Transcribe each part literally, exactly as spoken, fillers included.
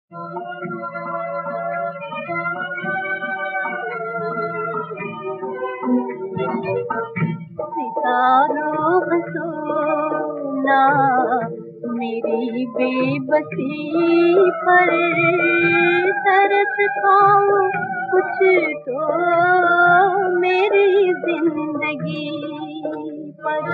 सितारों हंसो ना मेरी बेबसी पर, तरस खाओ कुछ तो मेरी जिंदगी पर।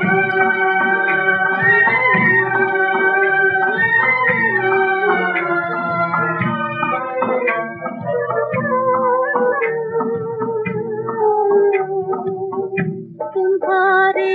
तुम्हारे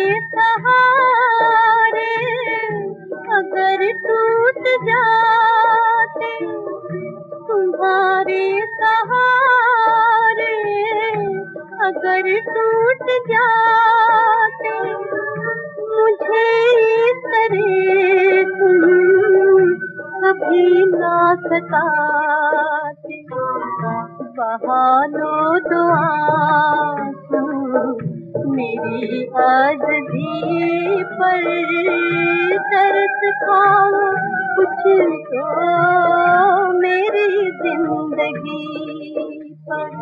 सहारे अगर टूट जाते, तुम्हारे सहारे अगर टूट जाते, मुझे इस तरह तुम कभी ना सताते। बहा लो दो आंसू मेरी आज़ादी पर, तरस खाओ कुछ तो मेरी जिंदगी पर।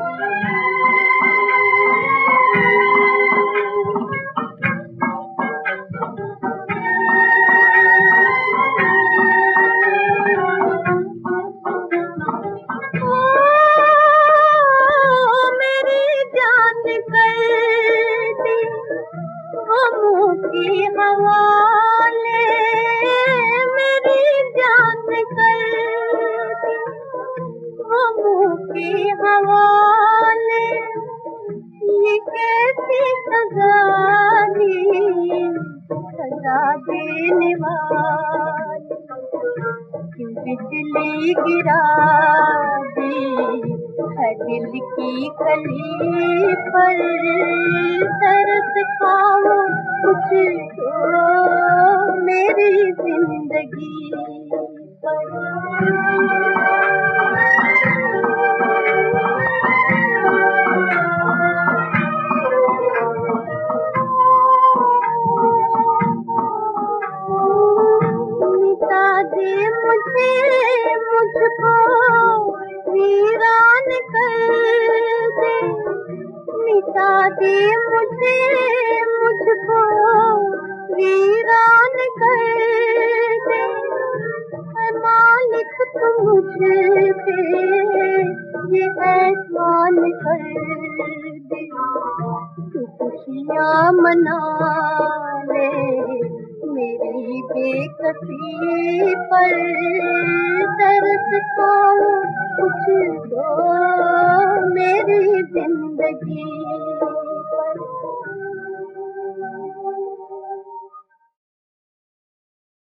की हवाले मेरी जान कर दी, गमों की हवाले, ये कैसी सजा दी, सजा देने वाली। क्यों बिजली गिरा दी है दिल की कली पर, तरस खाओ कुछ तो मेरी जिंदगी पर। मिटा दे मुझे मुझको वीरान कर दे, मिटा दे मुझे मुझको वीरान कर दे। ऐ मालिक तू मुझ पे ये एहसान कर दे, तू खुशियाँ मना ले मेरी बेकसी पर, तरस खाओ कुछ तो मेरी जिंदगी